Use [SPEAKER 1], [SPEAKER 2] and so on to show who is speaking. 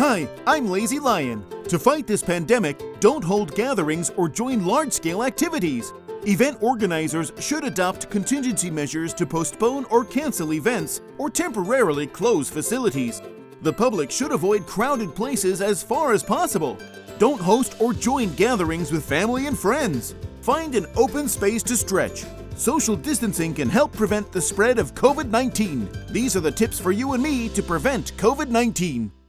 [SPEAKER 1] Hi, I'm Lazy Lion. To fight this pandemic, don't hold gatherings or join large-scale activities. Event organizers should adopt contingency measures to postpone or cancel events or temporarily close facilities. The public should avoid crowded places as far as possible. Don't host or join gatherings with family and friends. Find an open space to stretch. Social distancing can help prevent the spread of COVID-19. These are the tips for you and me to prevent COVID-19.